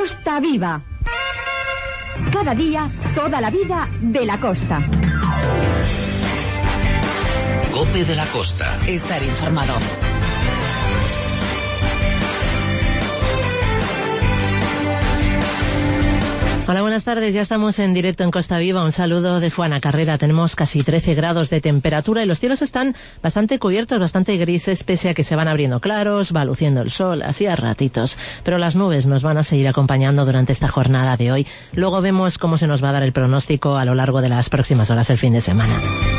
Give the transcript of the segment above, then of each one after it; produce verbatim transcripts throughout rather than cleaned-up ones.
Costa Viva. Cada día, toda la vida de la costa. COPE de la Costa. Estar informado. Hola, buenas tardes. Ya estamos en directo en Costa Viva. Un saludo de Juana Carrera. Tenemos casi trece grados de temperatura y los cielos están bastante cubiertos, bastante grises, pese a que se van abriendo claros, va luciendo el sol, así a ratitos. Pero las nubes nos van a seguir acompañando durante esta jornada de hoy. Luego vemos cómo se nos va a dar el pronóstico a lo largo de las próximas horas el fin de semana.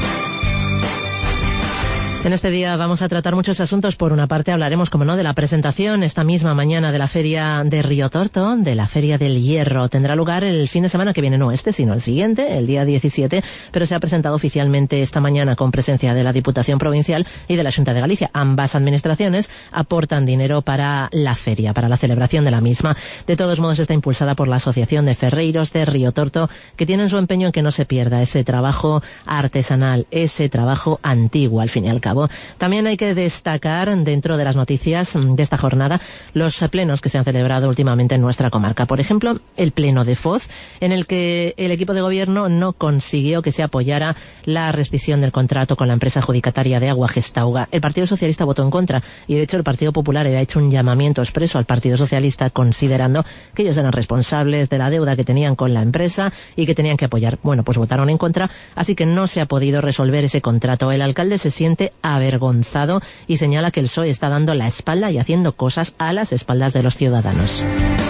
En este día vamos a tratar muchos asuntos. Por una parte hablaremos, como no, de la presentación esta misma mañana de la Feria de Río Torto, de la Feria del Hierro. Tendrá lugar el fin de semana que viene, no este, sino el siguiente, el día diecisiete, pero se ha presentado oficialmente esta mañana con presencia de la Diputación Provincial y de la Xunta de Galicia. Ambas administraciones aportan dinero para la feria, para la celebración de la misma. De todos modos, está impulsada por la Asociación de Ferreiros de Río Torto, que tienen su empeño en que no se pierda ese trabajo artesanal, ese trabajo antiguo, al fin y al cabo. También hay que destacar, dentro de las noticias de esta jornada, los plenos que se han celebrado últimamente en nuestra comarca. Por ejemplo, el pleno de Foz, en el que el equipo de gobierno no consiguió que se apoyara la rescisión del contrato con la empresa adjudicataria de agua Gestauga. El Partido Socialista votó en contra y, de hecho, el Partido Popular había hecho un llamamiento expreso al Partido Socialista considerando que ellos eran responsables de la deuda que tenían con la empresa y que tenían que apoyar. Bueno, pues votaron en contra, así que no se ha podido resolver ese contrato. El alcalde se siente avergonzado y señala que el P S O E está dando la espalda y haciendo cosas a las espaldas de los ciudadanos.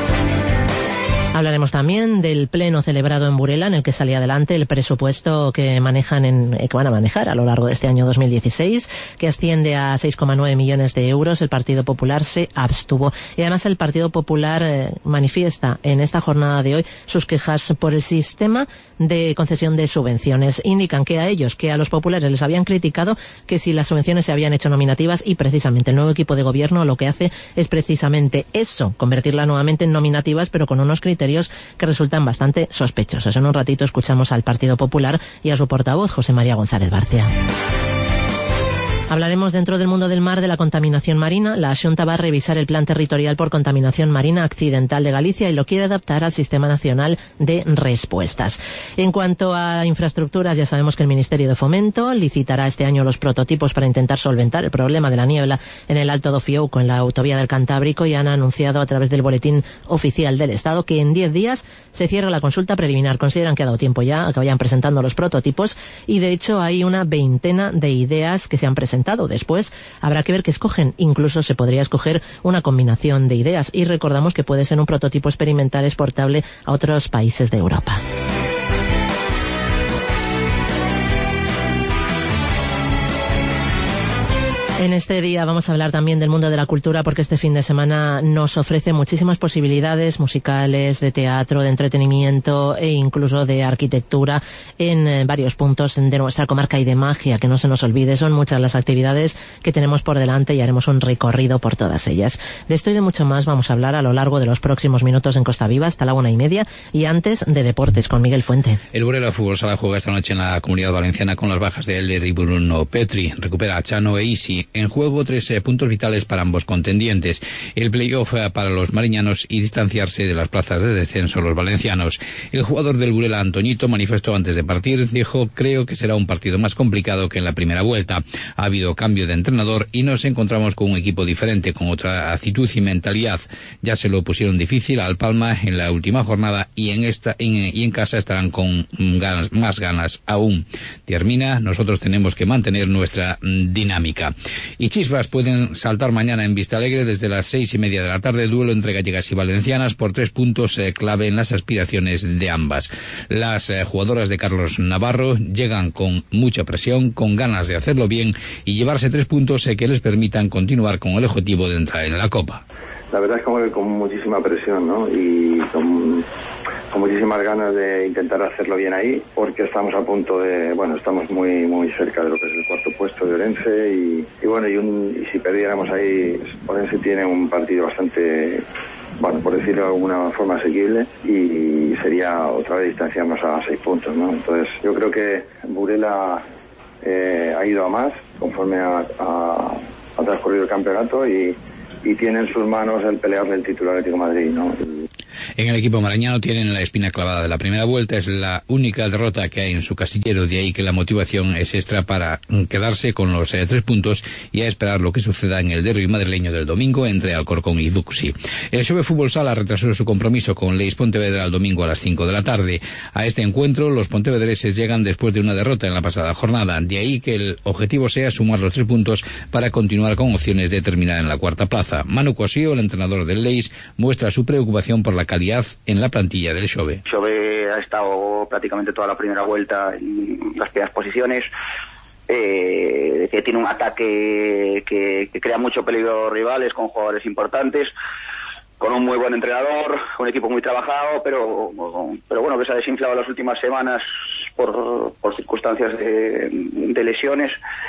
Hablaremos también del pleno celebrado en Burela, en el que salía adelante el presupuesto que manejan en, que van a manejar a lo largo de este año dos mil dieciséis, que asciende a seis coma nueve millones de euros. El Partido Popular se abstuvo. Y además el Partido Popular eh, manifiesta en esta jornada de hoy sus quejas por el sistema de concesión de subvenciones. Indican que a ellos, que a los populares les habían criticado que si las subvenciones se habían hecho nominativas, y precisamente el nuevo equipo de gobierno lo que hace es precisamente eso, convertirlas nuevamente en nominativas, pero con unos criterios que resultan bastante sospechosos. En un ratito escuchamos al Partido Popular y a su portavoz, José María González Barcia. Hablaremos dentro del mundo del mar de la contaminación marina. La Xunta va a revisar el Plan Territorial por Contaminación Marina Accidental de Galicia y lo quiere adaptar al Sistema Nacional de Respuestas. En cuanto a infraestructuras, ya sabemos que el Ministerio de Fomento licitará este año los prototipos para intentar solventar el problema de la niebla en el Alto do Fiouco, en la autovía del Cantábrico, y han anunciado a través del Boletín Oficial del Estado que en diez días se cierra la consulta preliminar. Consideran que ha dado tiempo ya a que vayan presentando los prototipos y, de hecho, hay una veintena de ideas que se han presentado. Después habrá que ver qué escogen. Incluso se podría escoger una combinación de ideas. Y recordamos que puede ser un prototipo experimental exportable a otros países de Europa. En este día vamos a hablar también del mundo de la cultura, porque este fin de semana nos ofrece muchísimas posibilidades musicales, de teatro, de entretenimiento e incluso de arquitectura en varios puntos de nuestra comarca, y de magia, que no se nos olvide. Son muchas las actividades que tenemos por delante y haremos un recorrido por todas ellas. De esto y de mucho más vamos a hablar a lo largo de los próximos minutos en Costa Viva hasta la una y media, y antes de deportes con Miguel Fuente. El Burela Fútbol Sala juega esta noche en la Comunidad Valenciana con las bajas de Elder y Bruno Petri. Recupera a Chano e Isi. En juego tres eh, puntos vitales para ambos contendientes. El playoff eh, para los mariñanos y distanciarse de las plazas de descenso los valencianos. El jugador del Burela, Antoñito, manifestó antes de partir, dijo: creo que será un partido más complicado que en la primera vuelta. Ha habido cambio de entrenador y nos encontramos con un equipo diferente, con otra actitud y mentalidad. Ya se lo pusieron difícil al Palma en la última jornada y en esta en, y en casa estarán con ganas, más ganas aún. Termina, nosotros tenemos que mantener nuestra mm, dinámica. Y chispas pueden saltar mañana en Vistalegre desde las seis y media de la tarde. Duelo entre gallegas y valencianas por tres puntos eh, clave en las aspiraciones de ambas. Las eh, jugadoras de Carlos Navarro llegan con mucha presión, con ganas de hacerlo bien y llevarse tres puntos eh, que les permitan continuar con el objetivo de entrar en la Copa. La verdad es que con muchísima presión, ¿no? Y con, con muchísimas ganas de intentar hacerlo bien ahí, porque estamos a punto de, bueno, estamos muy muy cerca de lo que es el cuarto puesto de Orense y, y bueno, y, un, y si perdiéramos ahí, Orense tiene un partido bastante, bueno, por decirlo de alguna forma, asequible, y sería otra vez distanciarnos a seis puntos, ¿no? Entonces yo creo que Burela eh, ha ido a más conforme a, a, ha transcurrido el campeonato y y tiene en sus manos el pelearle el título Atlético de Madrid, ¿no? En el equipo marañano tienen la espina clavada de la primera vuelta, es la única derrota que hay en su casillero, de ahí que la motivación es extra para quedarse con los eh, tres puntos y a esperar lo que suceda en el derbi madrileño del domingo entre Alcorcón y Duxi. El Xove Fútbol Sala retrasó su compromiso con Leis Pontevedra el domingo a las cinco de la tarde. A este encuentro los pontevedreses llegan después de una derrota en la pasada jornada, de ahí que el objetivo sea sumar los tres puntos para continuar con opciones de terminar en la cuarta plaza. Manu Cosío, el entrenador del Leis, muestra su preocupación por la calidad en la plantilla del Xove. Xove ha estado prácticamente toda la primera vuelta en las primeras posiciones, eh, que tiene un ataque que, que crea mucho peligro a los rivales con jugadores importantes, con un muy buen entrenador, un equipo muy trabajado, pero pero bueno, que se ha desinflado las últimas semanas por, por circunstancias de, de lesiones,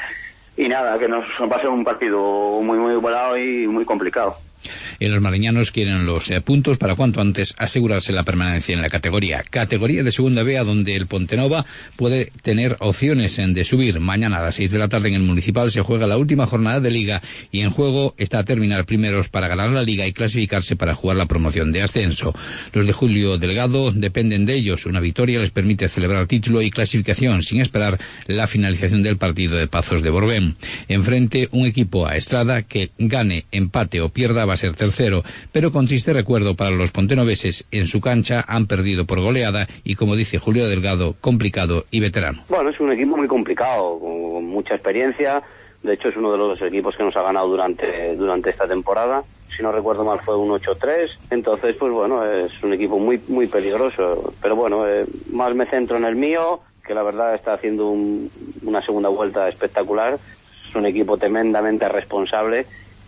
y nada, que nos va a ser un partido muy muy volado y muy complicado. En los mariñanos quieren los eh, puntos para cuanto antes asegurarse la permanencia en la categoría. Categoría de Segunda B, a donde el Pontenova puede tener opciones en de subir. Mañana a las seis de la tarde en el Municipal se juega la última jornada de Liga y en juego está terminar primeros para ganar la Liga y clasificarse para jugar la promoción de ascenso. Los de Julio Delgado dependen de ellos. Una victoria les permite celebrar título y clasificación sin esperar la finalización del partido de Pazos de Borbén. Enfrente un equipo a Estrada que gane, empate o pierda va a ser tercero, pero con triste recuerdo para los pontenoveses. En su cancha han perdido por goleada y, como dice Julio Delgado, complicado y veterano. Bueno, es un equipo muy complicado, con mucha experiencia. De hecho, es uno de los equipos que nos ha ganado durante durante esta temporada. Si no recuerdo mal, fue un ocho tres. Entonces, pues bueno, es un equipo muy muy peligroso. Pero bueno, eh, más me centro en el mío, que la verdad está haciendo un, una segunda vuelta espectacular. Es un equipo tremendamente responsable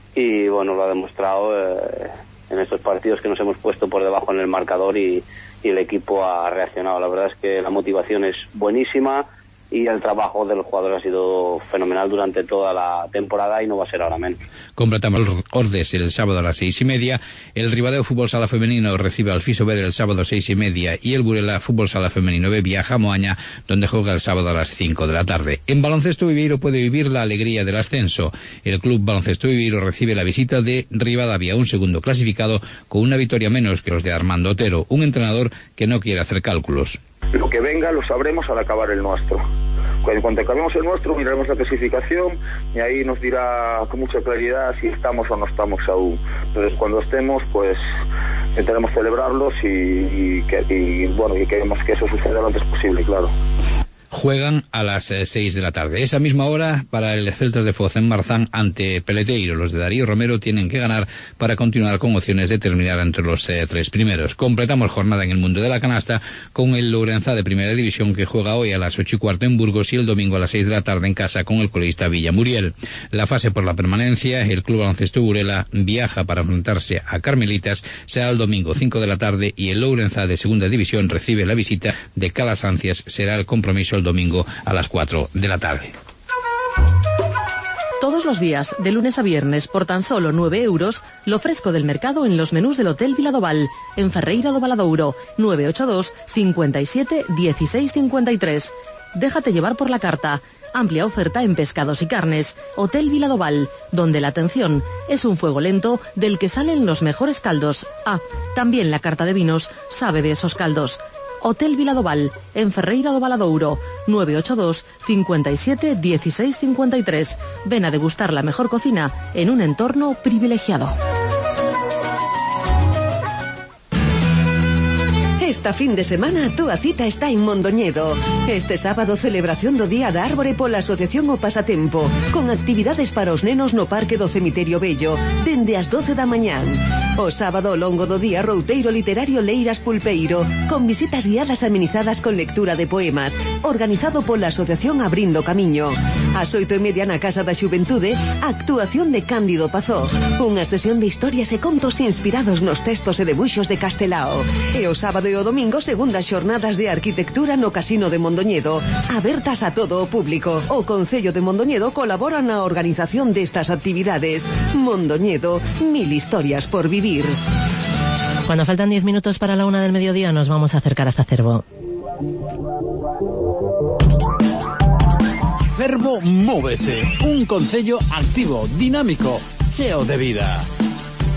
y bueno, lo ha demostrado eh, en estos partidos que nos hemos puesto por debajo en el marcador y, y el equipo ha reaccionado. La verdad es que la motivación es buenísima y el trabajo de los jugadores ha sido fenomenal durante toda la temporada y no va a ser ahora menos. Completamos Ordes el sábado a las seis y media, el Ribadeo Fútbol Sala Femenino recibe al Fisober el sábado a seis y media y el Burela Fútbol Sala Femenino B viaja a Moaña, donde juega el sábado a las cinco de la tarde. En Baloncesto Viveiro puede vivir la alegría del ascenso. El Club Baloncesto Viveiro recibe la visita de Rivadavia, un segundo clasificado con una victoria menos que los de Armando Otero, un entrenador que no quiere hacer cálculos. Lo que venga lo sabremos al acabar el nuestro. En cuanto acabemos el nuestro, miraremos la clasificación y ahí nos dirá con mucha claridad si estamos o no estamos aún. Entonces, cuando estemos, pues intentaremos celebrarlos y, y, que, y bueno, y queremos que eso suceda lo antes posible, claro. Juegan a las eh, seis de la tarde. Esa misma hora para el Celtas de Foz en Marzán ante Peleteiro. Los de Darío Romero tienen que ganar para continuar con opciones de terminar entre los eh, tres primeros. Completamos jornada en el mundo de la canasta con el Lourençá de Primera División, que juega hoy a las ocho y cuarto en Burgos y el domingo a las seis de la tarde en casa con el colista Villamuriel. La fase por la permanencia, el Club Baloncesto Burela viaja para enfrentarse a Carmelitas, será el domingo cinco de la tarde y el Lourençá de Segunda División recibe la visita de Calasancias. Será el compromiso el domingo a las cuatro de la tarde. Todos los días, de lunes a viernes, por tan solo nueve euros, lo fresco del mercado en los menús del Hotel Viladoval, en Ferreira do Valadouro, nueve ocho dos, cincuenta y siete, dieciséis cincuenta y tres. Déjate llevar por la carta. Amplia oferta en pescados y carnes. Hotel Viladoval, donde la atención es un fuego lento del que salen los mejores caldos. Ah, también la carta de vinos sabe de esos caldos. Hotel Viladoval, en Ferreira do Valadouro, nueve ocho dos, cincuenta y siete, dieciséis cincuenta y tres. Ven a degustar la mejor cocina en un entorno privilegiado. Esta fin de semana a túa cita está en Mondoñedo. Este sábado celebración do Día da Árbore pola Asociación O Pasatempo, con actividades para os nenos no Parque do Cemiterio Bello, dende as doce da mañán. O sábado ao longo do día routeiro literario Leiras Pulpeiro, con visitas guiadas amenizadas con lectura de poemas, organizado pola Asociación Abrindo Camiño. Ás oito e media na Casa da Xuventude, actuación de Cándido Pazó, unha sesión de historias e contos inspirados nos textos e debuxos de Castelao. E o sábado e o domingo, segundas xornadas de arquitectura no Casino de Mondoñedo, abertas a todo o público. O Concello de Mondoñedo colabora na organización destas actividades. Mondoñedo, mil historias por vivir. Cuando faltan diez minutos para la una del mediodía, nos vamos a acercar hasta Cervo. Cervo Móvese, un concello activo, dinámico, cheo de vida.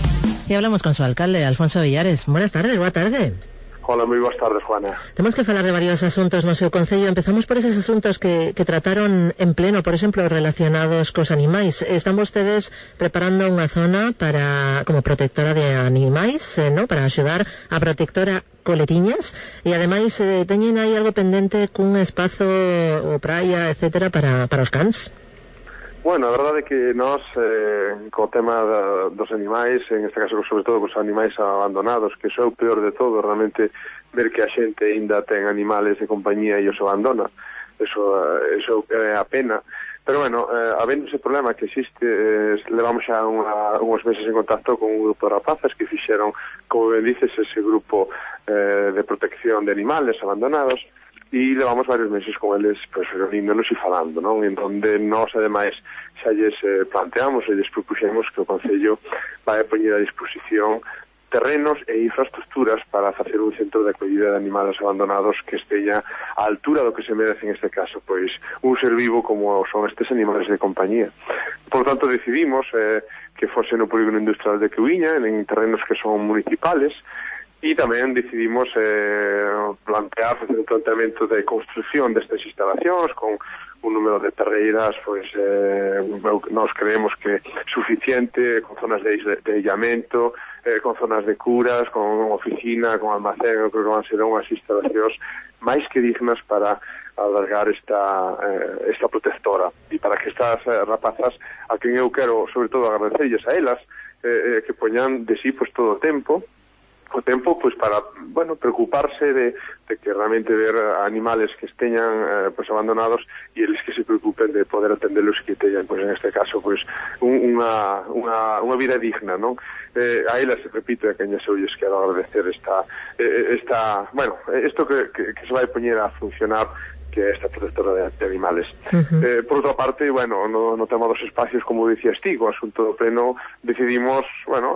Gracia hablamos con su alcalde, Alfonso Villares. Buenas tardes, boa tarde. Hola, moi boas tardes, Juana. Temos que falar de varios asuntos no seu concello. Empezamos por eses asuntos que, que trataron en pleno, por exemplo, relacionados cos animais. Están vostedes preparando unha zona para como protectora de animais, eh, ¿no? Para axudar a protectora coletiñas, e ademais eh, teñen aí algo pendente cun espazo ou praia, etcétera, para, para os cans. Bueno, a verdade é que nós, eh, co tema da, dos animais, en este caso, sobre todo, cos animais abandonados, que iso é o peor de todo, realmente, ver que a xente ainda ten animales de compañía e os abandona, eso, eso é a pena. Pero, bueno, eh, habendo ese problema que existe, eh, levamos xa unha, uns meses en contacto con un grupo de rapazas que fixeron, como ben dices, ese grupo eh, de protección de animales abandonados, e levamos varios meses con eles, pues, reuníndonos e falando, non? En donde nós, ademais, xa lles eh, planteamos e lles propuxemos que o Concello vai a poñer a disposición terrenos e infraestructuras para facer un centro de acollida de animales abandonados que esteña á altura do que se merece, en este caso, pois, un ser vivo como son estes animales de compañía. Por tanto, decidimos eh, que fose no polígono industrial de Queuiña, en terrenos que son municipales, e tamén decidimos eh, plantear, facer un planteamento de construcción destas instalacións con un número de terreiras, pois eh, nós creemos que suficiente, con zonas de, de aillamento, eh, con zonas de curas, con oficina, con almacén. Eu creo que van ser unhas instalacións máis que dignas para alargar esta, eh, esta protectora, e para que estas eh, rapazas, a quen eu quero sobre todo agradecerles a elas, eh, eh, que poñan de sí pues, todo o tempo, o tempo pois para, bueno, preocuparse de, de que realmente ver animales que esteñan eh, pues abandonados e eles que se preocupen de poder atendelos e que teñan, pues en este caso, pues un, unha, unha, unha vida digna, non? Eh, a elas, repito, a quen eu lles quero agradecer esta, eh, esta bueno, isto que, que, que se vai poñer a funcionar, que é esta protectora de, de animales. Uh-huh. Eh, por outra parte, bueno, no, no tema dos espacios, como dicías ti, o asunto do pleno, decidimos, bueno,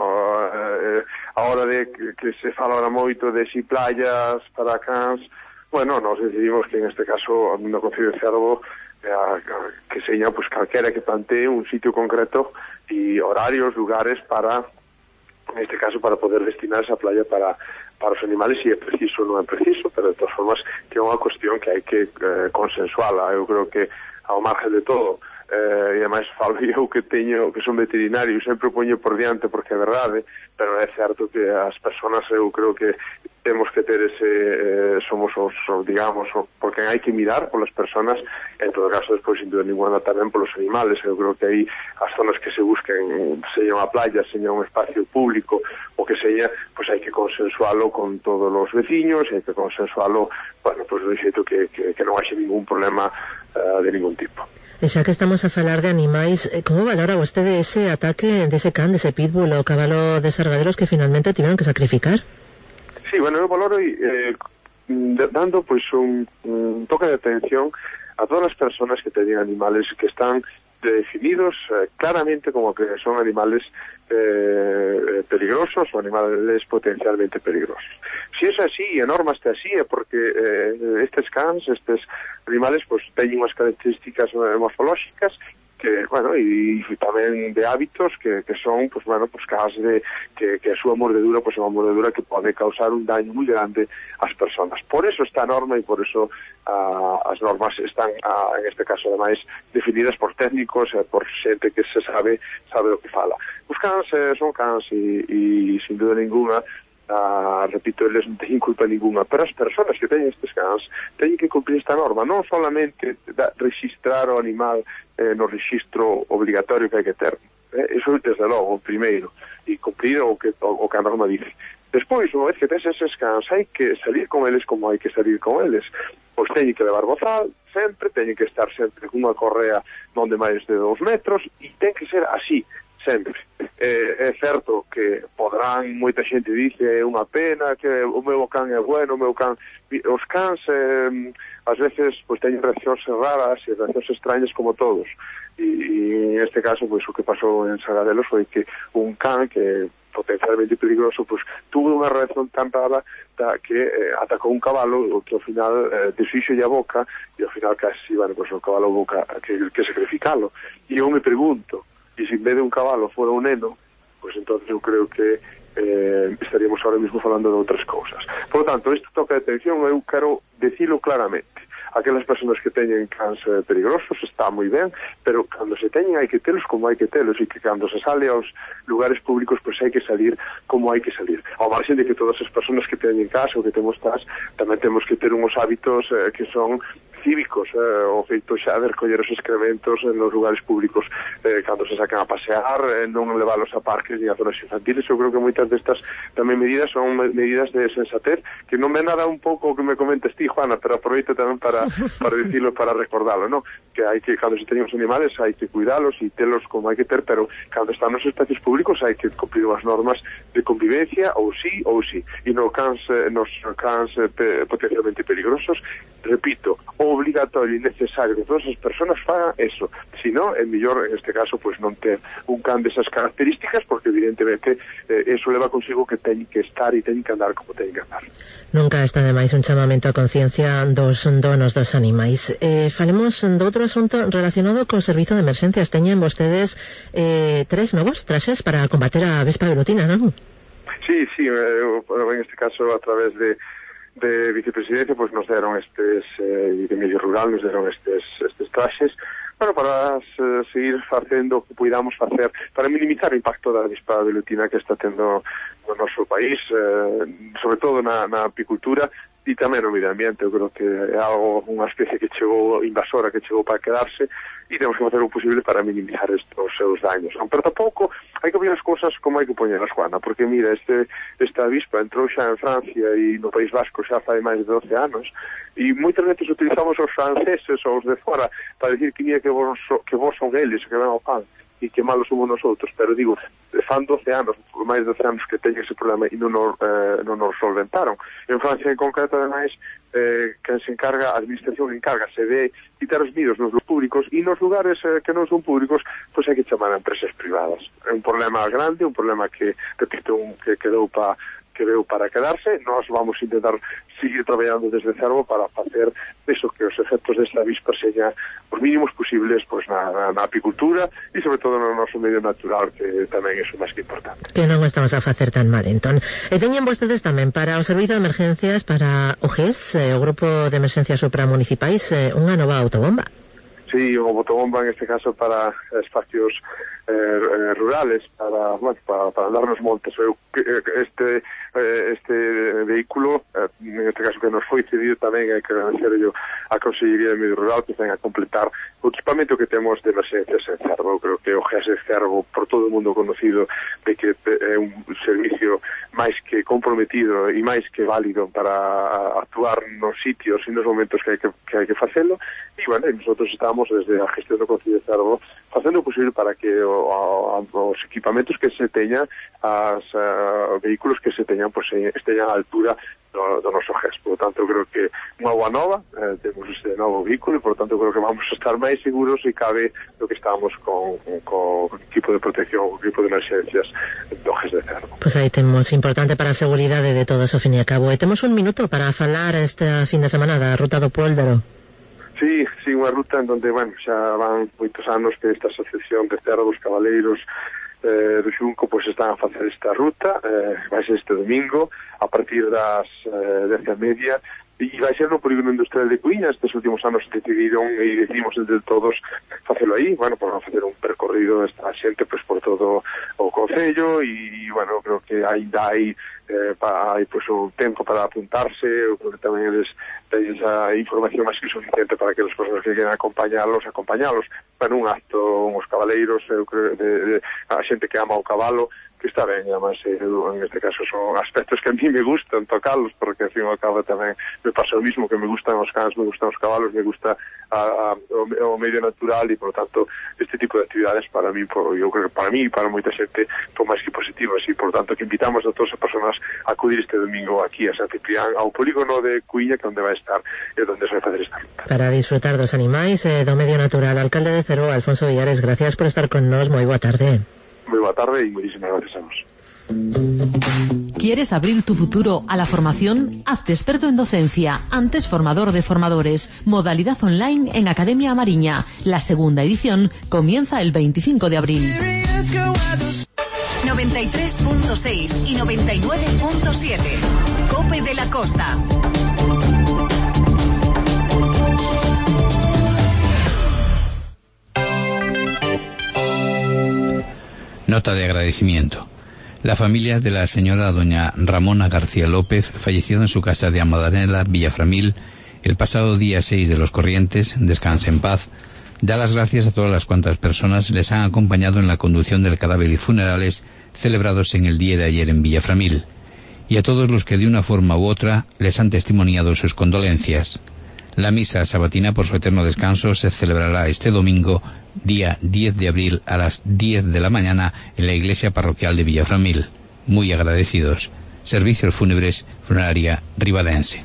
eh, a hora de que, que se fala ahora moito de si playas para cans, bueno, nos decidimos que en este caso, no Concello de Cervo, eh, que seña, pues, calquera que plantee un sitio concreto e horarios, lugares para, en este caso, para poder destinar esa playa para para os animales, se é preciso ou non é preciso, pero de todas formas que é unha cuestión que hai que eh, consensuala. Eu creo que ao margen de todo, eh, e ademais falo eu que teño, que son veterinario, sempre poño por diante porque é verdade, pero é certo que as persoas, eu creo que temos que ter ese, eh, somos os, digamos, porque hai que mirar polas persoas, en todo caso, despois, sin duda ninguna, tamén polos animales. Eu creo que aí as zonas que se busquen, seña unha playa, seña un espacio público, o que seña, pois hai que consensualo con todos os veciños, hai que consensualo, bueno, pois do xeito que, que, que non haxe ningún problema uh, de ningún tipo. E xa que estamos a falar de animais, como valora vostede ese ataque dese can, dese pitbull ou cabalo de Sargadelos que finalmente tiveron que sacrificar? Sí, bueno, eu valoro eh, dando pois un, un toque de atención a todas as persoas que teñen animales que están definidos eh, claramente como que son animales eh, peligrosos ou animales potencialmente peligrosos. Si é así, e a norma está así, é porque eh, estes cans, estes animales, pues, teñen unhas características morfolóxicas que, bueno, e tamén de hábitos que, que son, pues, bueno, pues, cans de que, que a súa mordedura, pues, é unha mordedura que pode causar un daño moi grande ás persoas. Por eso está a norma e por eso uh, as normas están, uh, en este caso, ademais, definidas por técnicos e por xente que se sabe sabe o que fala. Os cans eh, son cans e, e sin duda ninguna, Uh, repito, eles non teñen culpa ninguna, pero as persoas que teñen estes cans teñen que cumprir esta norma, non solamente da, registrar o animal eh, no registro obligatorio que hai que ter, eh, eso desde logo, primeiro, e cumprir o que, o, o que a norma dice. Despois, unha vez que tens eses cans, hai que salir con eles como hai que salir con eles, pois teñen que levar bozal sempre, teñen que estar sempre con unha correa non de máis de dous metros, e ten que ser así sempre. Eh, é certo que podrán, moita xente dice, é unha pena, que o meu can é bueno, o meu can... Os cans, eh, ás veces, pois teñen reaccións raras e reaccións extrañas como todos. E, e en este caso, pois o que pasou en Sargadelos foi que un can que potencialmente peligroso, pois tuvo unha reacción tan rara da que eh, atacou un cabalo, o que ao final eh, desfixo a boca, e ao final casi, bueno, pois o cabalo boca que, que sacrificalo. E eu me pregunto, e se en vez de un cabalo fora un neno, pois entonces eu creo que eh, estaríamos ahora mismo falando de outras cousas. Por lo tanto, isto toca de atención, eu quero decilo claramente. Aquelas persoas que teñen cans eh, peligrosos está moi ben, pero cando se teñen hai que telos como hai que telos, e que cando se sale aos lugares públicos pois hai que salir como hai que salir. Ao marxen de que todas as persoas que teñen casa ou que temos tas, tamén temos que ter uns hábitos eh, que son cívicos, eh, o feito xa de recoller os excrementos en los lugares públicos eh, cando se sacan a pasear, eh, non leválos a parques ni a zonas infantiles. Eu creo que moitas destas tamén medidas son medidas de sensatez, que non me nada un pouco o que me comentes ti, Juana, pero aproveito tamén para, para dicirlo, para recordarlo, ¿no? Que hai que, cando se teñen os animales, hai que cuidalos e telos como hai que ter, pero cando están nos espacios públicos hai que cumplir as normas de convivencia, ou sí, ou sí. E no cans, eh, nos cans eh, pe, potencialmente peligrosos, repito, obligatorio e necesario que todas as persoas fagan eso. Si no, é mellor, en este caso, pues non ter un can desas características, porque evidentemente eh, eso leva consigo que teñen que estar e teñen que andar como teñen que andar. Nunca está de máis un chamamento a conciencia dos donos dos animais. Eh, falemos de outro asunto relacionado co servizo de emerxencias. Teñen vostedes eh, tres novos traxes para combater a vespa velutina, non? Sí, sí, eh, en este caso a través de de vicepresidencia, pues nos deron estes eh, de medio rural, nos deron estes estes traxes, bueno, para uh, seguir facendo o que puidamos facer para minimizar o impacto da vespa velutina que está tendo no noso país, eh, sobre todo na, na apicultura e tamén no medio ambiente. Eu creo que é algo, unha especie que chegou invasora, que chegou para quedarse, e temos que facer o posible para minimizar estos seus daños. Pero tampouco hai que poñer as cousas como hai que poñelas, Juana, porque mira, este esta avispa entrou xa en Francia e no País Vasco xa fai máis de doce anos, e moitas veces utilizamos os franceses ou os de fora para dicir que mira que vos, que vos son eles, que ven ao pan, e que malos somos nosotros, pero digo, fan doce anos, máis de doce anos que teñen ese problema e non nos, eh, non nos solventaron. En Francia en concreto, ademais, eh, que se encarga, a administración encárgase de quitar os miros nos públicos, e nos lugares eh, que non son públicos, pois hai que chamar a empresas privadas. É un problema grande, un problema que, repito, un, que quedou pa que veu para quedarse. Nós vamos intentar seguir traballando desde Cervo para facer eso, que os efectos desta avispa señan os mínimos posibles pois na, na, na apicultura e sobre todo no noso medio natural, que tamén é o máis que importante. Que non estamos a facer tan mal, entón. E teñen vostedes tamén para o Servizo de Emergencias, para o G E S, o Grupo de Emergencias Supramunicipais, unha nova autobomba. Sí, o autobomba en este caso para espacios eh, rurales, para, bueno, para, para andar nos montes. Este este vehículo, en este caso que nos foi cedido, tamén hai que agradecer yo a Consellería de Medio Rural, que ten a completar o equipamento que temos de emerxencias en Cervo. Eu creo que o G E S de Cervo, por todo o mundo conocido, de que é un servicio máis que comprometido e máis que válido para actuar nos sitios e nos momentos que hai que, que, hai que facelo. E, bueno, nosotros estamos desde a gestión do Concello de Cervo facendo o posible para que o, a, os equipamentos que se teñan, as uh, vehículos que se teñan, pues esteñan á altura do, do noso G E S. Por lo tanto, eu creo que unha boa nova, eh, temos este novo vehículo, e por lo tanto creo que vamos a estar máis seguros e cabe do que estamos con, con, con equipo de protección, con equipo de emerxencias do G E S de Cervo. Pois pues aí temos importante para a seguridade de todos, ao fin e a cabo. E temos un minuto para falar este fin de semana da Ruta do Póldero. Sí, sí, unha ruta en donde, bueno, xa van moitos anos que esta asociación de cervos cabaleiros eh, do Xunco pois están a facer esta ruta, eh, vai ser este domingo a partir das eh, dez e media, e vai ser no polígono industrial de Cuíña. Estes últimos anos decidiron e decidimos entre todos facelo aí, bueno, por facer un percorrido esta xente pois por todo o concello, e, bueno, creo que ainda hai eh, pa, hai pois o tempo para apuntarse. Eu creo que tamén eles teñen esa información máis que suficiente para que as persoas que quieran acompañarlos, acompañarlos. Bueno, un acto, uns cabaleiros, eu creo, de, de, a xente que ama o cabalo, que está ben, además, eh, en este caso son aspectos que a mí me gustan tocarlos, porque ao fin e ao cabo tamén me pasa o mismo, que me gustan os cans, me gustan os cabalos, me gusta a, a, o, o medio natural, e por lo tanto este tipo de actividades para mí, por, eu creo que para mí e para moita xente son máis que positivas, e por lo tanto que invitamos a todas as persoas a acudir este domingo aquí a San Ciprián, ao polígono de Cuíña, que onde vai estar e onde se vai facer esta ruta. Para disfrutar dos animais e eh, do medio natural. Alcalde de Cervo, Alfonso Villares, gracias por estar con nós, moi boa tarde. Muy buena tarde y muchísimas gracias a vos. ¿Quieres abrir tu futuro a la formación? Hazte experto en docencia, antes formador de formadores. Modalidad online en Academia Amariña. La segunda edición comienza el veinticinco de abril. noventa y tres punto seis y noventa y nueve punto siete. Cope de la Costa. Nota de agradecimiento. La familia de la señora doña Ramona García López, fallecida en su casa de Amadalena, Villaframil, el pasado día seis de los corrientes, descanse en paz, da las gracias a todas las cuantas personas les han acompañado en la conducción del cadáver y funerales celebrados en el día de ayer en Villaframil, y a todos los que de una forma u otra les han testimoniado sus condolencias. La misa sabatina por su eterno descanso se celebrará este domingo, día diez de abril, a las diez de la mañana en la iglesia parroquial de Villaframil. Muy agradecidos. Servicios Fúnebres, Funeraria Ribadense.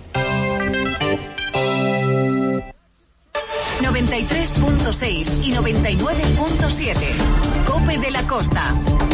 noventa y tres punto seis y noventa y nueve punto siete. Cope de la Costa.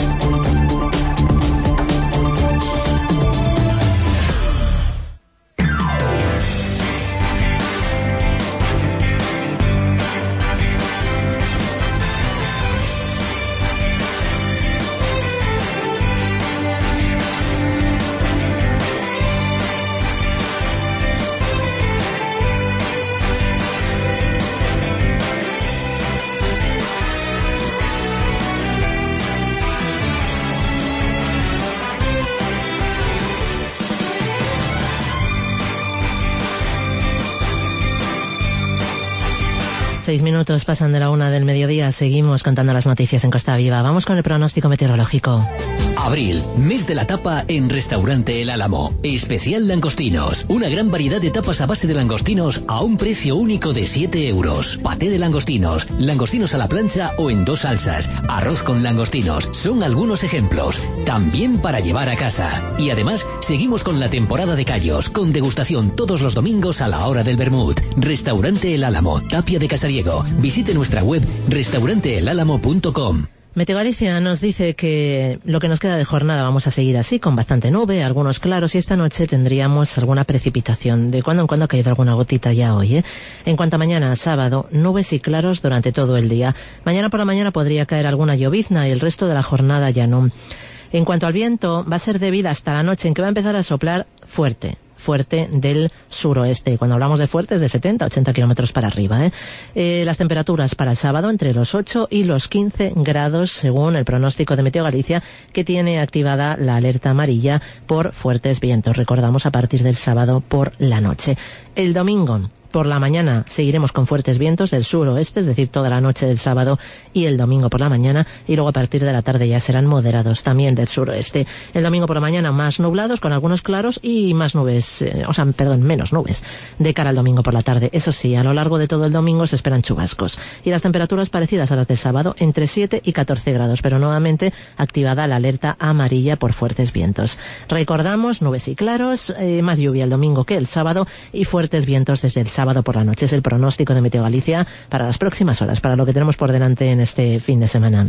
Seis minutos pasan de la una del mediodía. Seguimos contando las noticias en Costa Viva. Vamos con el pronóstico meteorológico. Abril, mes de la tapa en Restaurante El Álamo. Especial langostinos. Una gran variedad de tapas a base de langostinos a un precio único de siete euros. Paté de langostinos, langostinos a la plancha o en dos salsas, arroz con langostinos. Son algunos ejemplos. También para llevar a casa. Y además, seguimos con la temporada de callos, con degustación todos los domingos a la hora del vermut. Restaurante El Álamo, Tapia de Casariego. Visite nuestra web restaurante el álamo punto com. Meteo Galicia nos dice que lo que nos queda de jornada vamos a seguir así, con bastante nube, algunos claros, y esta noche tendríamos alguna precipitación. De cuando en cuando ha caído alguna gotita ya hoy, ¿eh? En cuanto a mañana, sábado, nubes y claros durante todo el día. Mañana por la mañana podría caer alguna llovizna y el resto de la jornada ya no. En cuanto al viento, va a ser débil hasta la noche, en que va a empezar a soplar fuerte. fuerte del suroeste. Cuando hablamos de fuerte es de setenta a ochenta kilómetros para arriba, ¿eh? Eh, las temperaturas para el sábado entre los ocho y los quince grados según el pronóstico de Meteo Galicia, que tiene activada la alerta amarilla por fuertes vientos. Recordamos, a partir del sábado por la noche. El domingo por la mañana seguiremos con fuertes vientos del suroeste, es decir, toda la noche del sábado y el domingo por la mañana, y luego a partir de la tarde ya serán moderados también del suroeste. El domingo por la mañana más nublados, con algunos claros y más nubes, eh, o sea, perdón, menos nubes de cara al domingo por la tarde. Eso sí, a lo largo de todo el domingo se esperan chubascos. Y las temperaturas parecidas a las del sábado, entre siete y catorce grados, pero nuevamente activada la alerta amarilla por fuertes vientos. Recordamos, nubes y claros, eh, más lluvia el domingo que el sábado y fuertes vientos desde el sábado por la noche. Es el pronóstico de Meteo Galicia para las próximas horas, para lo que tenemos por delante en este fin de semana.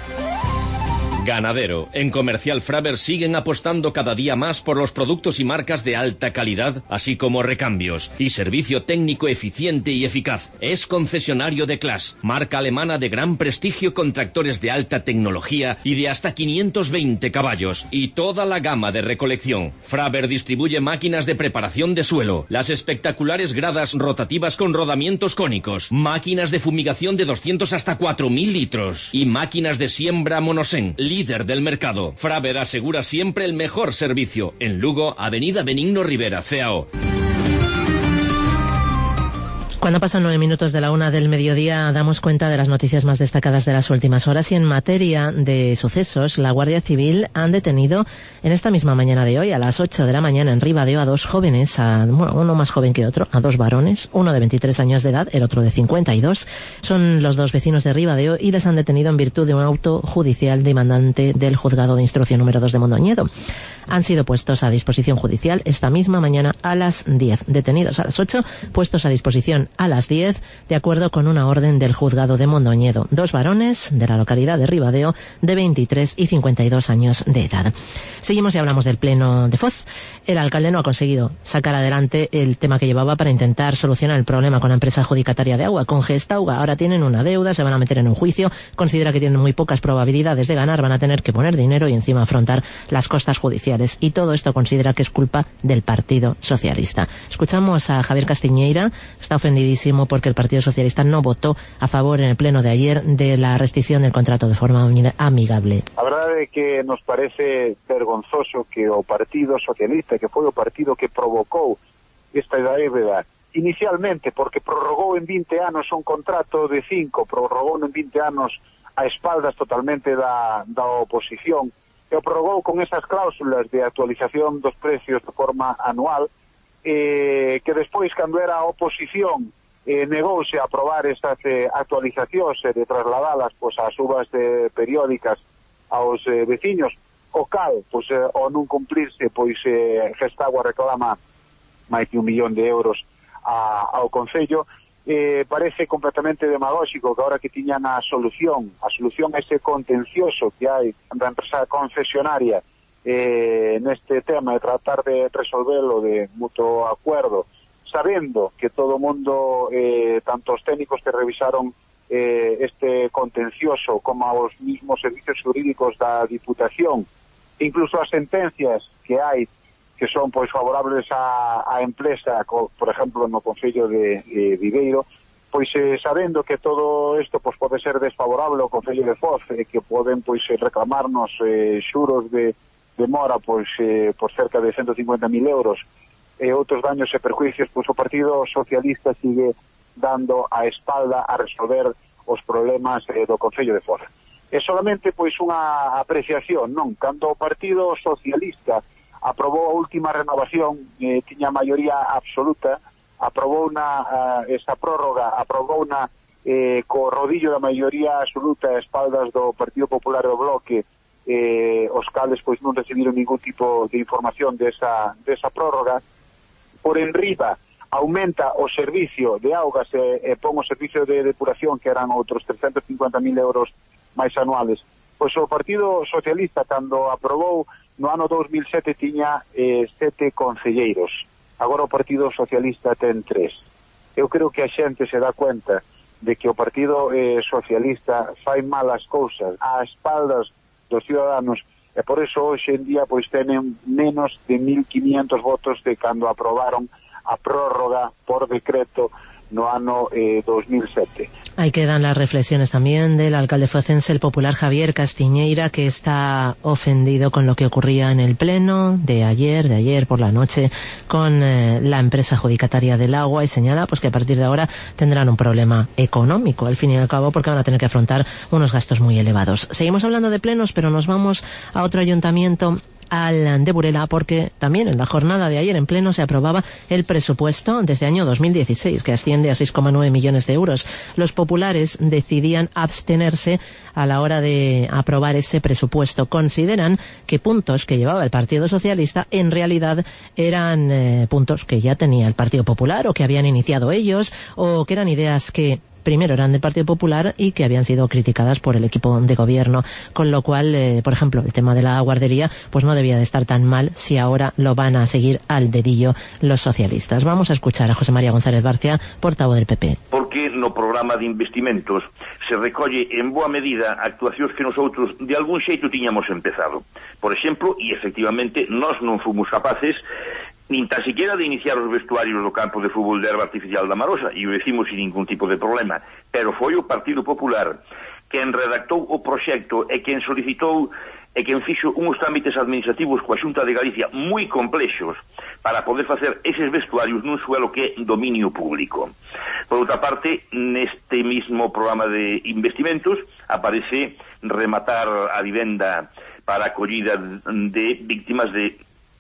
Ganadero. En Comercial Fraber siguen apostando cada día más por los productos y marcas de alta calidad, así como recambios y servicio técnico eficiente y eficaz. Es concesionario de Claas, marca alemana de gran prestigio con tractores de alta tecnología y de hasta quinientos veinte caballos, y toda la gama de recolección. Fraber distribuye máquinas de preparación de suelo, las espectaculares gradas rotativas con rodamientos cónicos, máquinas de fumigación de doscientos hasta cuatro mil litros y máquinas de siembra Monosen, líder del mercado. Fraber asegura siempre el mejor servicio. En Lugo, Avenida Benigno Rivera, C A O. Cuando pasan nueve minutos de la una del mediodía, damos cuenta de las noticias más destacadas de las últimas horas, y en materia de sucesos, la Guardia Civil han detenido en esta misma mañana de hoy, a las ocho de la mañana, en Ribadeo, a dos jóvenes, a, bueno, uno más joven que otro, a dos varones, uno de veintitrés años de edad, el otro de cincuenta y dos. Son los dos vecinos de Ribadeo y les han detenido en virtud de un auto judicial demandante del Juzgado de Instrucción número dos de Mondoñedo. han sido puestos a disposición judicial esta misma mañana a las diez. Detenidos a las ocho, puestos a disposición a las diez, de acuerdo con una orden del juzgado de Mondoñedo. Dos varones de la localidad de Ribadeo de veintitrés y cincuenta y dos años de edad. Seguimos y hablamos del pleno de Foz. El alcalde no ha conseguido sacar adelante el tema que llevaba para intentar solucionar el problema con la empresa adjudicataria de agua, con Gestauga. Ahora tienen una deuda, se van a meter en un juicio, considera que tienen muy pocas probabilidades de ganar, van a tener que poner dinero y encima afrontar las costas judiciales. Y todo esto considera que es culpa del Partido Socialista. Escuchamos a Javier Castiñeira, está ofendidísimo porque el Partido Socialista no votó a favor en el pleno de ayer de la restricción del contrato de forma amigable. A verdade é que nos parece vergonzoso que o Partido Socialista, que foi o partido que provocou esta débeda inicialmente, porque prorrogou en vinte anos un contrato de cinco, prorrogou en vinte anos a espaldas totalmente da, da oposición, e o prorrogou con esas cláusulas de actualización dos precios de forma anual, eh, que despois, cando era a oposición, eh, negouse a aprobar estas eh, actualizacións e de trasladalas pois, ás subas de periódicas aos eh, veciños, o cal, pois, eh, ao non cumplirse, pois eh, Gestauga reclama máis de un millón de euros a, ao Concello. Eh, parece completamente demagóxico que ahora que tiñan a solución, a solución a ese contencioso que hai da empresa concesionaria eh, neste tema de tratar de resolverlo de mutuo acuerdo, sabendo que todo o mundo, eh, tanto os técnicos que revisaron eh, este contencioso como os mismos servicios jurídicos da Diputación, incluso as sentencias que hai que son pois favorables a, a empresa, co, por exemplo, no Concello de, de Viveiro, pois eh, sabendo que todo isto pois pode ser desfavorable ao Concello de Foz, e eh, que poden pois reclamarnos eh, xuros de, de mora pois eh, por cerca de ciento cincuenta mil euros e outros daños e perjuicios, pois o Partido Socialista sigue dando a espalda a resolver os problemas eh, do Concello de Foz. É solamente pois unha apreciación, non? Cando o Partido Socialista aprobou a última renovación, eh, tiña maioría absoluta, aprobou na, uh, esta prórroga, aprobou na eh, co rodillo da maioría absoluta a espaldas do Partido Popular do Bloque, eh, os cales pois non recibiron ningún tipo de información desa, desa prórroga. Por enriba aumenta o servicio de augas e, e pon o servicio de depuración, que eran outros trescentos cincuenta mil euros máis anuales. Pois o Partido Socialista, cando aprobou no ano dos mil sete, tiña eh, sete concelleiros. Agora o Partido Socialista ten tres. Eu creo que a xente se dá cuenta de que o Partido eh, Socialista fai malas cousas a espaldas dos ciudadanos, e por eso hoxe en día pois tenen menos de mil quinientos votos de cando aprobaron a prórroga por decreto no ano eh, dos mil sete. Ahí quedan las reflexiones también del alcalde focense, el popular Javier Castiñeira, que está ofendido con lo que ocurría en el pleno de ayer, de ayer por la noche, con eh, la empresa adjudicataria del agua, y señala pues que a partir de ahora tendrán un problema económico, al fin y al cabo, porque van a tener que afrontar unos gastos muy elevados. Seguimos hablando de plenos, pero nos vamos a otro ayuntamiento, al de Burela, porque también en la jornada de ayer en pleno se aprobaba el presupuesto desde año dos mil dieciséis, que asciende a seis coma nueve millones de euros. Los populares decidían abstenerse a la hora de aprobar ese presupuesto. Consideran que puntos que llevaba el Partido Socialista en realidad eran eh, puntos que ya tenía el Partido Popular, o que habían iniciado ellos, o que eran ideas que primero eran del Partido Popular y que habían sido criticadas por el equipo de gobierno, con lo cual, eh, por ejemplo, el tema de la guardería pues no debía de estar tan mal si ahora lo van a seguir al dedillo los socialistas. Vamos a escuchar a José María González Barcia, portavoz del P P. Porque no programa de investimentos se recolle en boa medida actuacións que nosotros de algún xeito tiñamos empezado. Por exemplo, e efectivamente nós non fomos capaces nin tan siquiera de iniciar os vestuarios do campo de fútbol de erva artificial da Marosa, e o decimos sin ningún tipo de problema, pero foi o Partido Popular quen redactou o proxecto e quen solicitou e quen fixo uns trámites administrativos coa Xunta de Galicia moi complexos para poder facer eses vestuarios nun suelo que é dominio público. Por outra parte, neste mismo programa de investimentos aparece rematar a vivenda para a acollida de víctimas de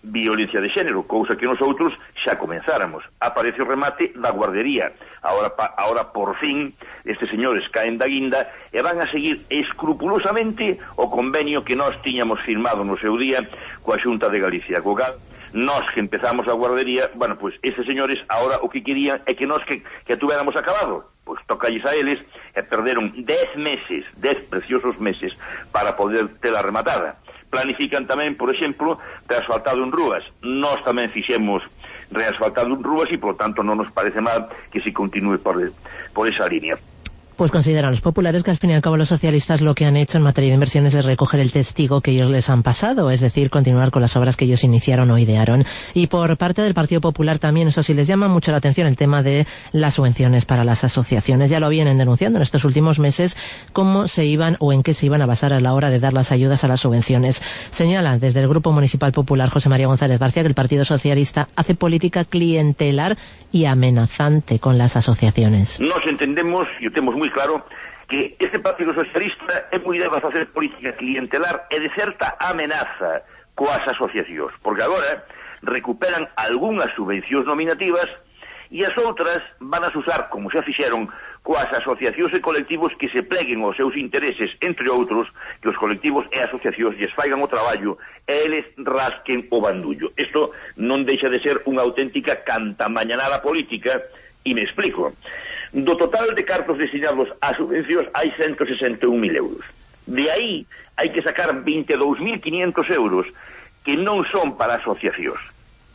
violencia de xénero, cousa que nosotros xa comenzáramos. Aparece o remate da guardería. Ahora, pa, ahora por fin, estes señores caen da guinda e van a seguir escrupulosamente o convenio que nós tiñamos firmado no seu día coa Xunta de Galicia. Co cal, nós que empezamos a guardería, bueno, pois pues, estes señores ahora o que querían é que nós que, que tuviéramos acabado. Pois pues, tocalles a eles e perderon dez meses, dez preciosos meses para poder tela rematada. Planifican tamén, por exemplo, reasfaltado en rúas. Nós tamén fixemos reasfaltado en rúas e, por tanto, non nos parece mal que se continúe por, por esa línea. Pues consideran los populares que al fin y al cabo los socialistas lo que han hecho en materia de inversiones es recoger el testigo que ellos les han pasado, es decir, continuar con las obras que ellos iniciaron o idearon. Y por parte del Partido Popular también, eso sí, les llama mucho la atención el tema de las subvenciones para las asociaciones. Ya lo vienen denunciando en estos últimos meses cómo se iban o en qué se iban a basar a la hora de dar las ayudas a las subvenciones. Señalan desde el Grupo Municipal Popular José María González Barcia que el Partido Socialista hace política clientelar y amenazante con las asociaciones. Nos entendemos, e o temos moi claro, que este Partido Socialista é moi debe facer política clientelar e de certa amenaza coas asociacións, porque agora recuperan algunhas subvencións nominativas e as outras van a usar, como xa fixeron, coas asociacións e colectivos que se pleguen aos seus intereses, entre outros, que os colectivos e asociacións lles faigan o traballo e eles rasquen o bandullo. Isto non deixa de ser unha auténtica cantamañanada política, e me explico. Do total de cartos destinados a subvencións hai ciento sesenta e un mil euros. De aí hai que sacar veinte e dous mil quinientos euros que non son para asociacións.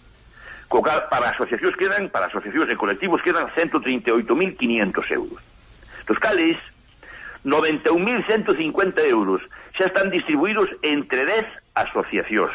Co cal, para asociacións quedan, para asociacións e colectivos quedan ciento treinta e oito mil quinientos euros. Dos cales, noventa e un mil ciento cincuenta euros xa están distribuídos entre dez asociacións.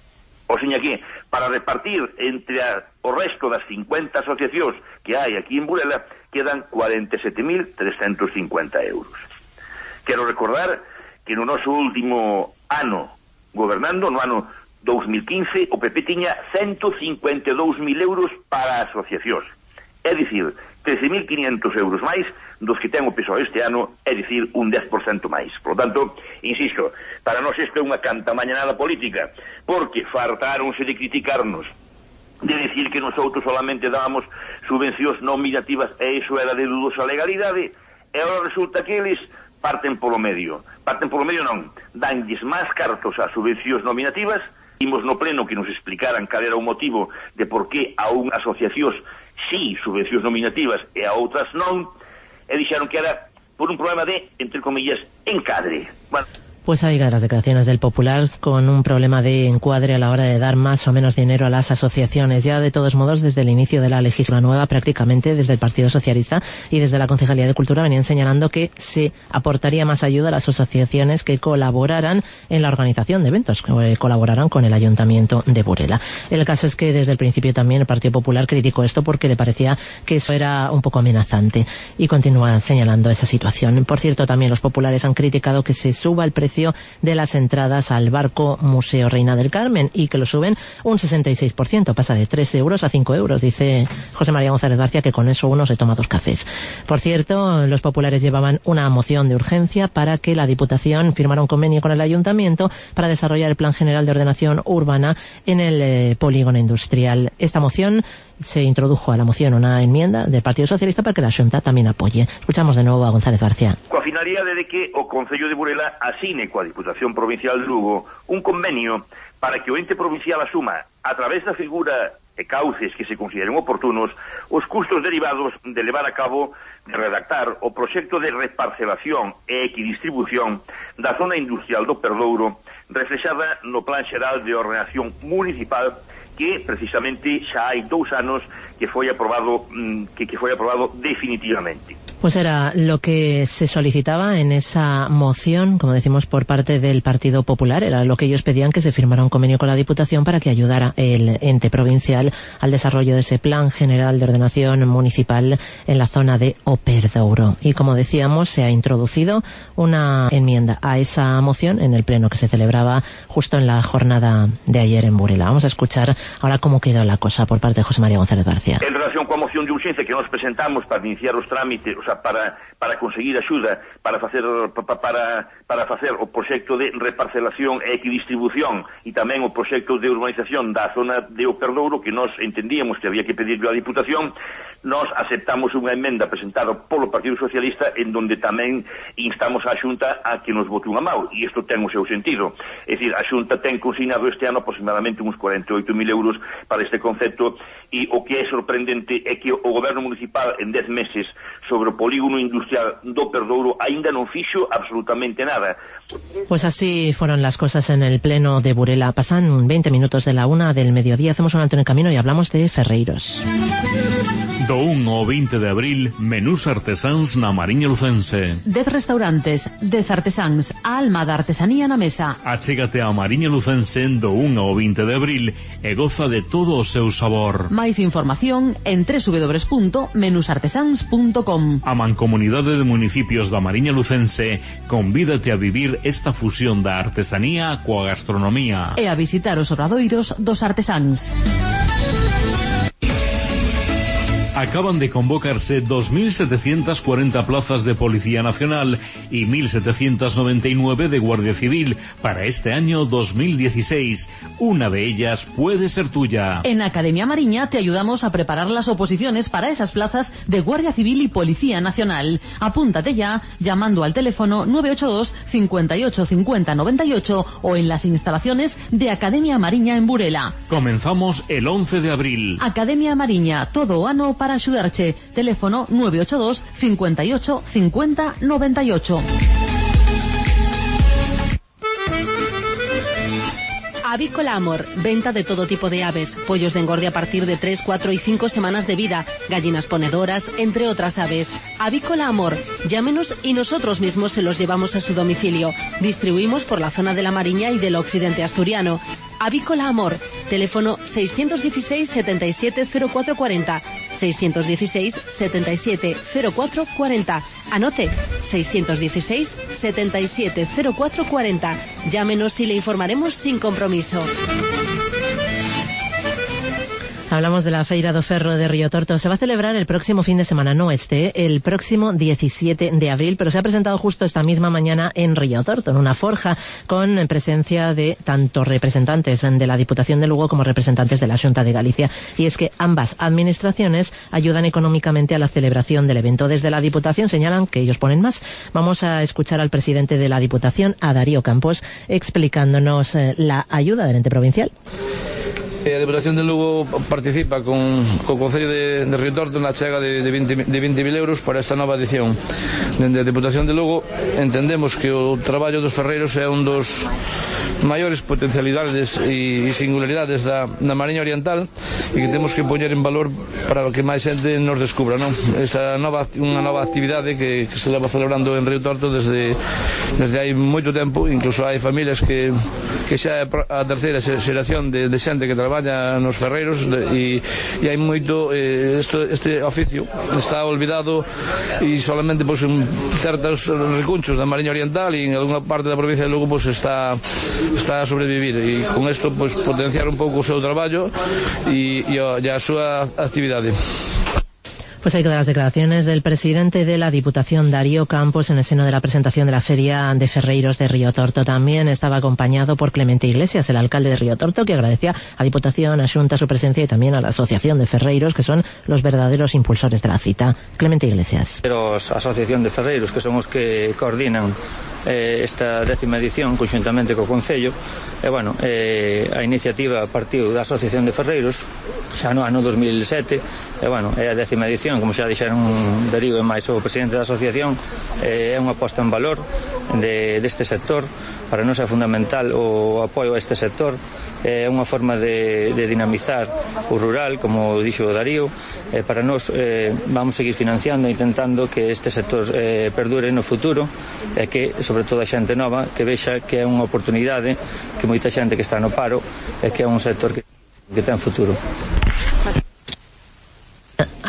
O seña que, para repartir entre a, o resto das cincuenta asociacións que hai aquí en Burela, quedan cuarenta e sete mil trescentos cincuenta euros. Quero recordar que no noso último ano gobernando, no ano dos mil quince, o P P tiña ciento cincuenta e dous mil euros para asociacións. É dicir, trece mil quinientos euros máis dos que ten o P S O E este ano, é dicir, un dez por cento máis. Por lo tanto, insisto, para nós isto é unha cantamañanada política, porque fartáronse de criticarnos, de decir que nosotros solamente dábamos subvencións nominativas e iso era de dudosa legalidade, e agora resulta que eles parten polo medio. Parten polo medio non, danlles máis cartos a subvencións nominativas. Imos no pleno que nos explicaran cal era o motivo de por que a unhas asociacións sí subvencións nominativas e a outras non, e dixeron que era por un problema de, entre comillas, encadre. Bueno, Pues hay las declaraciones del Popular con un problema de encuadre a la hora de dar más o menos dinero a las asociaciones. Ya de todos modos, desde el inicio de la legislatura nueva, prácticamente desde el Partido Socialista y desde la Concejalía de Cultura venían señalando que se aportaría más ayuda a las asociaciones que colaboraran en la organización de eventos, que colaboraran con el Ayuntamiento de Burela. El caso es que desde el principio también el Partido Popular criticó esto porque le parecía que eso era un poco amenazante y continúa señalando esa situación. Por cierto, también los populares han criticado que se suba el precio de las entradas al barco Museo Reina del Carmen y que lo suben un sesenta y seis por ciento, pasa de tres euros a cinco euros, dice José María González Barcia, que con eso uno se toma dos cafés. Por cierto, los populares llevaban una moción de urgencia para que la Diputación firmara un convenio con el Ayuntamiento para desarrollar el Plan General de Ordenación Urbana en el eh, polígono industrial. Esta moción se introdujo a la moción una enmienda del Partido Socialista para que la Xunta tamén apoye. Escuchamos de novo a González Barcia. Coa finalidade de que o Concello de Burela asine coa Diputación Provincial de Lugo un convenio para que o ente provincial asuma, a través da figura e cauces que se consideren oportunos, os custos derivados de levar a cabo, de redactar o proxecto de reparcelación e equidistribución da zona industrial do Perdouro, reflexada no Plan Xeral de Ordenación Municipal que precisamente xa hai dous anos que foi aprobado que, que foi aprobado definitivamente. Pues era lo que se solicitaba en esa moción, como decimos, por parte del Partido Popular. Era lo que ellos pedían, que se firmara un convenio con la Diputación para que ayudara el ente provincial al desarrollo de ese Plan General de Ordenación Municipal en la zona de O Perdouro. Y como decíamos, se ha introducido una enmienda a esa moción en el pleno que se celebraba justo en la jornada de ayer en Burela. Vamos a escuchar ahora cómo quedó la cosa por parte de José María González Barcia. En relación coa moción de urxencia que nos presentamos para iniciar os trámites, a, para, para conseguir axuda para facer para, para facer o proxecto de reparcelación e equidistribución e tamén o proxecto de urbanización da zona de O Perdouro, que nós entendíamos que había que pedirlo á Diputación. Nós aceptamos unha emenda presentada polo Partido Socialista en donde tamén instamos á Xunta a que nos vote unha mão, e isto ten o seu sentido. É dicir, a Xunta ten consignado este ano aproximadamente uns cuarenta e oito mil euros para este concepto, e o que é sorprendente é que o Goberno Municipal en dez meses sobre o polígono industrial do Perdouro aínda non fixo absolutamente nada. Pues así fueron las cosas en el pleno de Burela. Pasan veinte minutos de la una del mediodía, hacemos un alto en el camino y hablamos de Ferreiros. Do un ao veinte de abril, menús artesáns na Mariña Lucense. Dez restaurantes, dez artesáns, a alma da artesanía na mesa. Achégate a Mariña Lucense do un ao veinte de abril e goza de todo o seu sabor. Máis información en doble u doble u doble u punto menús artesáns punto com. A Mancomunidade de Municipios da Mariña Lucense convídate a vivir esta fusión da artesanía coa gastronomía. E a visitar os obradoiros dos artesáns. Acaban de convocarse dos mil setecientas cuarenta plazas de Policía Nacional y mil setecientas noventa y nueve de Guardia Civil para este año dos mil dieciséis. Una de ellas puede ser tuya. En Academia Mariña te ayudamos a preparar las oposiciones para esas plazas de Guardia Civil y Policía Nacional. Apúntate ya llamando al teléfono nueve ocho dos, cincuenta y ocho, cincuenta, noventa y ocho o en las instalaciones de Academia Mariña en Burela. Comenzamos el once de abril. Academia Mariña, todo o ano para axudarche. Teléfono nueve ocho dos, cincuenta y ocho, cincuenta, noventa y ocho. Avícola Amor, venta de todo tipo de aves, pollos de engorde a partir de tres, cuatro y cinco semanas de vida, gallinas ponedoras, entre otras aves. Avícola Amor, llámenos y nosotros mismos se los llevamos a su domicilio. Distribuimos por la zona de la Mariña y del occidente asturiano. Avícola Amor, teléfono seiscientos dieciséis, setenta y siete, cero cuatro cuarenta, seiscientos dieciséis, setenta y siete, cero cuatro cuarenta. Anote, seiscientos dieciséis, setenta y siete, cero cuatro cuarenta. Llámenos y le informaremos sin compromiso. Hablamos de la Feira do Ferro de Río Torto. Se va a celebrar el próximo fin de semana, no este, el próximo diecisiete de abril, pero se ha presentado justo esta misma mañana en Río Torto, en una forja, con presencia de tanto representantes de la Diputación de Lugo como representantes de la Xunta de Galicia. Y es que ambas administraciones ayudan económicamente a la celebración del evento. Desde la Diputación señalan que ellos ponen más. Vamos a escuchar al presidente de la Diputación, a Darío Campos, explicándonos eh, la ayuda del ente provincial. A Diputación de Lugo participa con, con o Concello de, de Río Torto na chega de, de veinte mil euros para esta nova edición. Dende a Diputación de Lugo entendemos que o traballo dos ferreiros é un dos maiores potencialidades e singularidades da, da Mariña Oriental e que temos que poñer en valor para que máis xente nos descubra, non? Esta nova, unha nova actividade que, que se leva celebrando en Río Torto desde, desde hai moito tempo. Incluso hai familias que, que xa é a terceira xeración de, de xente que traballa nos ferreiros e, e hai moito eh, esto, este oficio está olvidado e solamente pues, en certos recunchos da Mariña Oriental e en alguna parte da provincia de Lugo pues, está está a sobrevivir e con isto pues, potenciar un pouco o seu traballo e, e, a, e a súa actividade. Pues hay todas las declaraciones del presidente de la Diputación, Darío Campos, en el seno de la presentación de la Feria de Ferreiros de Río Torto. También estaba acompañado por Clemente Iglesias, el alcalde de Río Torto, que agradecía a Diputación, a Xunta su presencia y también a la Asociación de Ferreiros, que son los verdaderos impulsores de la cita. Clemente Iglesias. Los Asociación de Ferreiros, que son los que coordinan eh, esta décima edición conjuntamente co Concello, e bueno, eh, a iniciativa partiu da Asociación de Ferreiros xa no ano dos mil sete, e bueno, é a décima edición, como xa dixeron Darío e máis o presidente da asociación, eh, é unha posta en valor de, deste sector. Para nós é fundamental o apoio a este sector, é unha forma de, de dinamizar o rural, como dixo Darío. Eh, para nós eh, vamos seguir financiando e intentando que este sector eh, perdure no futuro e que, sobre todo a xente nova, que vexa que é unha oportunidade, que moita xente que está no paro e que é un sector que, que ten futuro. Hay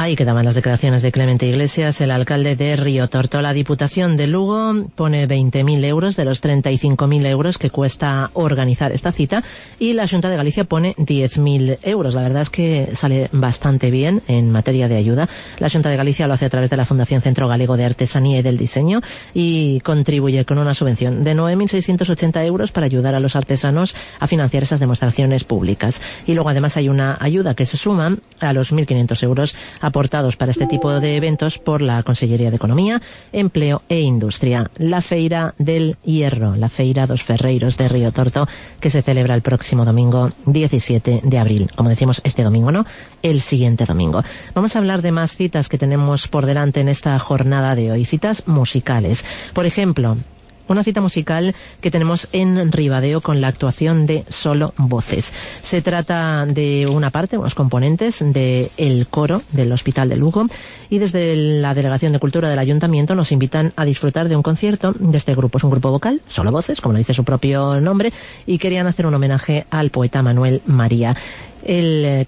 Ahí quedaban las declaraciones de Clemente Iglesias, el alcalde de Riotorto. La Diputación de Lugo pone veinte mil euros de los treinta y cinco mil euros que cuesta organizar esta cita, y la Xunta de Galicia pone diez mil euros. La verdad es que sale bastante bien en materia de ayuda. La Xunta de Galicia lo hace a través de la Fundación Centro Galego de Artesanía y del Diseño y contribuye con una subvención de nueve mil seiscientos ochenta euros para ayudar a los artesanos a financiar esas demostraciones públicas. Y luego además hay una ayuda que se suma a los mil quinientos euros aportados para este tipo de eventos por la Consellería de Economía, Empleo e Industria. La Feira del Hierro, la Feira dos Ferreiros de Riotorto, que se celebra el próximo domingo diecisiete de abril. Como decimos, este domingo no, el siguiente domingo. Vamos a hablar de más citas que tenemos por delante en esta jornada de hoy, citas musicales. Por ejemplo, una cita musical que tenemos en Ribadeo con la actuación de Solo Voces. Se trata de una parte, unos componentes del coro del Hospital de Lugo, y desde la Delegación de Cultura del Ayuntamiento nos invitan a disfrutar de un concierto de este grupo. Es un grupo vocal, Solo Voces, como lo dice su propio nombre, y querían hacer un homenaje al poeta Manuel María. El